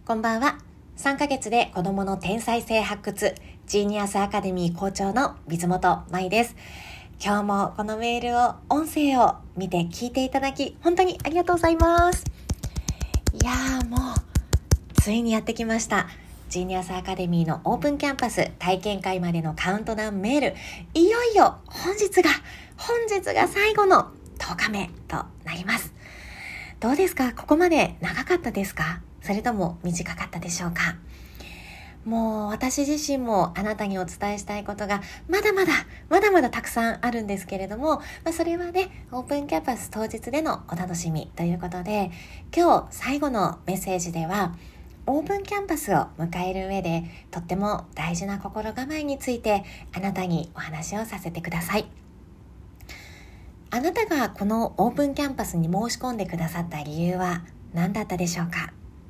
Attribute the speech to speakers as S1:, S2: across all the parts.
S1: こんばんは。3ヶ月で子供の天才性発掘ジーニアスアカデミー校長の水本舞です。今日もこのメールを音声を見て聞いていただき本当にありがとうございます。いやーもうついにやってきました。ジーニアスアカデミーのオープンキャンパス体験会までのカウントダウンメール、いよいよ本日が最後の10日目となります。どうですか？ここまで長かったですか？それとも短かったでしょうか？もう私自身もあなたにお伝えしたいことがまだまだたくさんあるんですけれども、それはね、オープンキャンパス当日でのお楽しみということで、今日最後のメッセージではオープンキャンパスを迎える上でとっても大事な心構えについてあなたにお話をさせてください。あなたがこのオープンキャンパスに申し込んでくださった理由は何だったでしょうか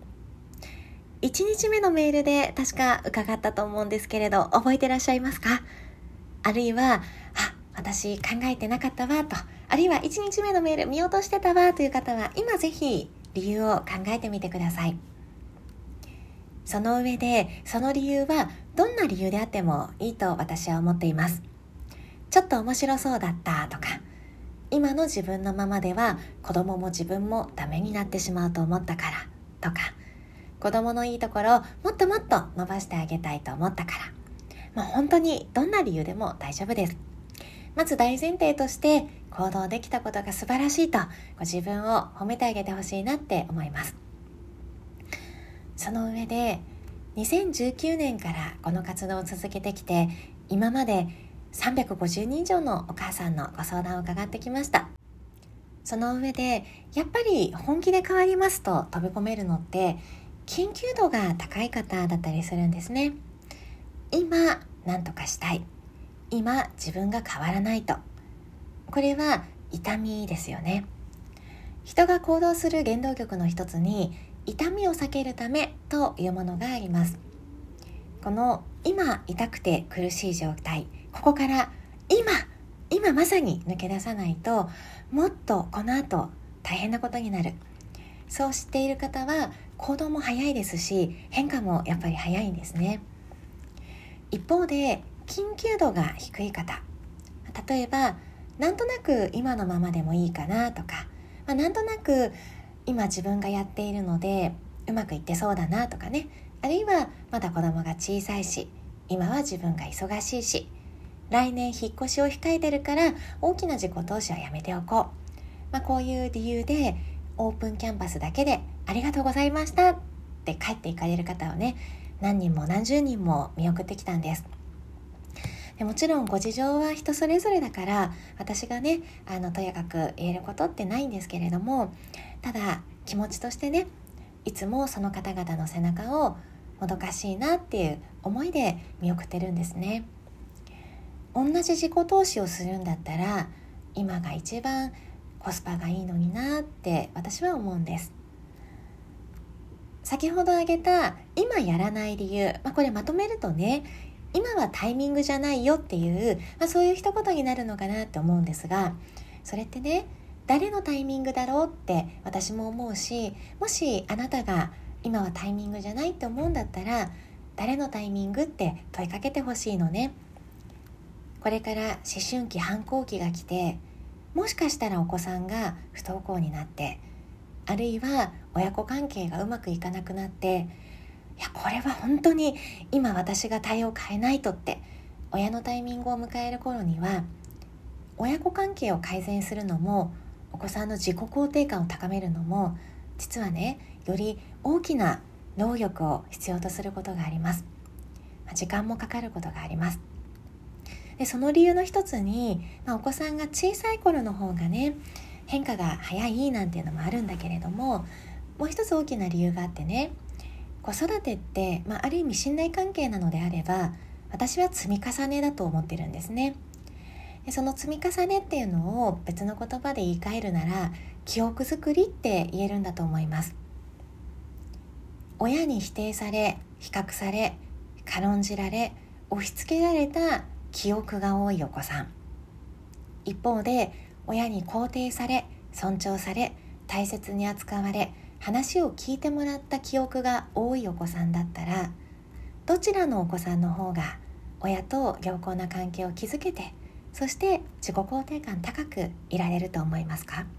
S1: ？1日目のメールで確か伺ったと思うんですけれど、覚えてらっしゃいますか？あるいは、私考えてなかったわと、あるいは1日目のメール見落としてたわという方は、今ぜひ理由を考えてみてください。その上で、その理由はどんな理由であってもいいと私は思っています。ちょっと面白そうだったとか、今の自分のままでは子供も自分もダメになってしまうと思ったからとか、子供のいいところをもっともっと伸ばしてあげたいと思ったから、本当にどんな理由でも大丈夫です。まず大前提として行動できたことが素晴らしいとご自分を褒めてあげてほしいなって思います。その上で2019年からこの活動を続けてきて、今まで350人以上のお母さんのご相談を伺ってきました。その上でやっぱり本気で変わりますと飛び込めるのって緊急度が高い方だったりするんですね。今何とかしたい、今自分が変わらないと、これは痛みですよね。人が行動する原動力の一つに痛みを避けるためというものがあります。この今痛くて苦しい状態、ここから今まさに抜け出さないと、もっとこの後大変なことになる。そう知っている方は行動も早いですし、変化もやっぱり早いんですね。一方で緊急度が低い方、例えばなんとなく今のままでもいいかなとか、なんとなく今自分がやっているのでうまくいってそうだなとかね、あるいはまだ子供が小さいし、今は自分が忙しいし、来年引っ越しを控えてるから大きな自己投資はやめておこう、こういう理由でオープンキャンパスだけでありがとうございましたって帰っていかれる方をね、何人も何十人も見送ってきたんです。でもちろんご事情は人それぞれだから、私がねとやかく言えることってないんですけれども、ただ気持ちとしてね、いつもその方々の背中をもどかしいなっていう思いで見送ってるんですね。同じ自己投資をするんだったら今が一番コスパがいいのになって私は思うんです。先ほど挙げた今やらない理由、これまとめるとね、今はタイミングじゃないよっていう、そういう一言になるのかなって思うんですが、それってね、誰のタイミングだろうって私も思うし、もしあなたが今はタイミングじゃないって思うんだったら、誰のタイミングって問いかけてほしいのね。これから思春期反抗期が来て、もしかしたらお子さんが不登校になって、あるいは親子関係がうまくいかなくなって、これは本当に今私が対応を変えないとって親のタイミングを迎える頃には、親子関係を改善するのもお子さんの自己肯定感を高めるのも、実はね、より大きな能力を必要とすることがあります。時間もかかることがあります。でその理由の一つに、お子さんが小さい頃の方がね、変化が早いなんていうのもあるんだけれども、もう一つ大きな理由があってね、子育てって、ある意味信頼関係なのであれば、私は積み重ねだと思ってるんですね。でその積み重ねっていうのを別の言葉で言い換えるなら、記憶作りって言えるんだと思います。親に否定され、比較され、軽んじられ、押し付けられた記憶が多いお子さん。一方で親に肯定され、尊重され、大切に扱われ、 話を聞いてもらった記憶が多いお子さんだったら、どちらのお子さんの方が親と良好な関係を築けて、そして自己肯定感高くいられると思いますか？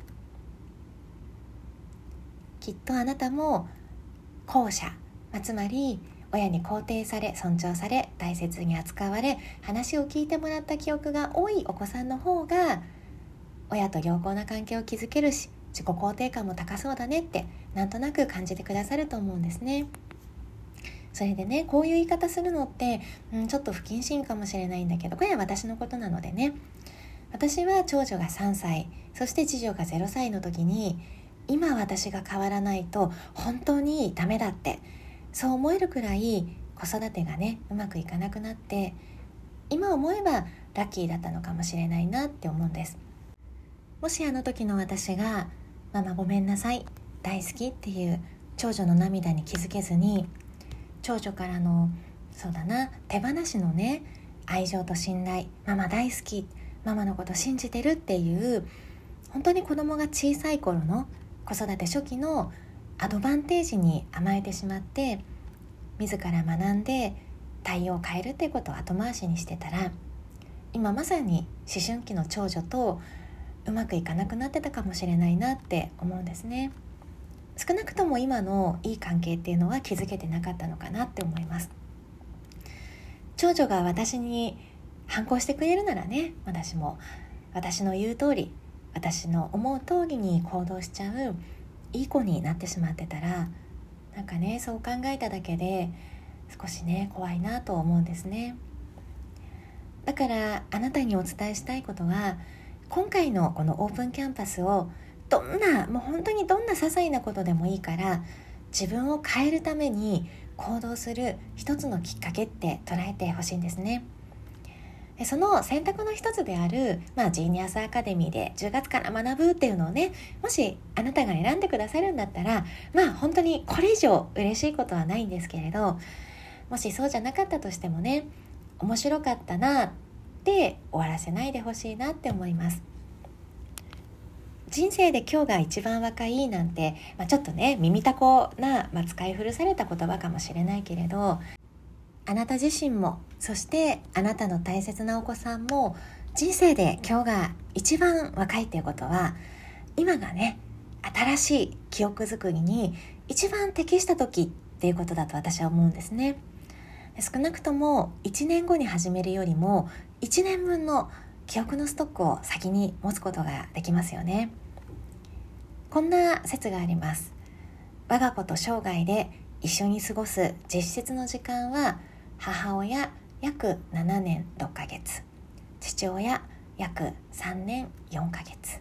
S1: きっとあなたも後者、つまり親に肯定され、尊重され、大切に扱われ、話を聞いてもらった記憶が多いお子さんの方が親と良好な関係を築けるし、自己肯定感も高そうだねってなんとなく感じてくださると思うんですね。それでね、こういう言い方するのってちょっと不謹慎かもしれないんだけど、これは私のことなのでね。私は長女が3歳、そして次女が0歳の時に、今私が変わらないと本当にダメだって、そう思えるくらい子育てがねうまくいかなくなって、今思えばラッキーだったのかもしれないなって思うんです。もしあの時の私がママごめんなさい、大好きっていう長女の涙に気づけずに、長女からの手放しのね愛情と信頼、ママ大好き、ママのこと信じてるっていう、本当に子供が小さい頃の子育て初期のアドバンテージに甘えてしまって、自ら学んで対応を変えるっていうことを後回しにしてたら、今まさに思春期の長女とうまくいかなくなってたかもしれないなって思うんですね。少なくとも今のいい関係っていうのは築けてなかったのかなって思います。長女が私に反抗してくれるならね、私も私の言う通り、私の思う通りに行動しちゃういい子になってしまってたら、そう考えただけで少しね怖いなと思うんですね。だからあなたにお伝えしたいことは、今回のこのオープンキャンパスを本当にどんな些細なことでもいいから、自分を変えるために行動する一つのきっかけって捉えてほしいんですね。その選択の一つである、ジーニアスアカデミーで10月から学ぶっていうのをね、もしあなたが選んでくださるんだったら、本当にこれ以上嬉しいことはないんですけれど、もしそうじゃなかったとしてもね、面白かったなって終わらせないでほしいなって思います。人生で今日が一番若いなんて、ちょっとね耳たこな、使い古された言葉かもしれないけれど、あなた自身も、そしてあなたの大切なお子さんも、人生で今日が一番若いっていうことは、今がね新しい記憶作りに一番適した時っていうことだと私は思うんですね。少なくとも1年後に始めるよりも1年分の記憶のストックを先に持つことができますよね。こんな説があります。我が子と生涯で一緒に過ごす実質の時間は、母親約7年6ヶ月、父親約3年4ヶ月。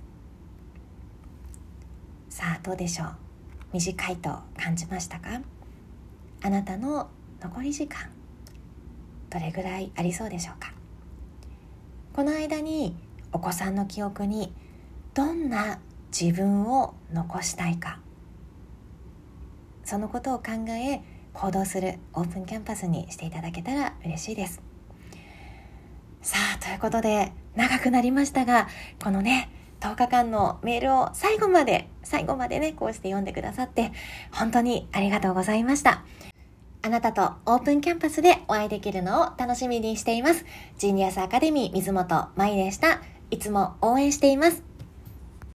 S1: さあどうでしょう。短いと感じましたか？あなたの残り時間どれぐらいありそうでしょうか？この間にお子さんの記憶にどんな自分を残したいか、そのことを考え行動するオープンキャンパスにしていただけたら嬉しいです。さあということで長くなりましたが、このね10日間のメールを最後までねこうして読んでくださって本当にありがとうございました。あなたとオープンキャンパスでお会いできるのを楽しみにしています。ジーニアスアカデミー水本舞でした。いつも応援しています。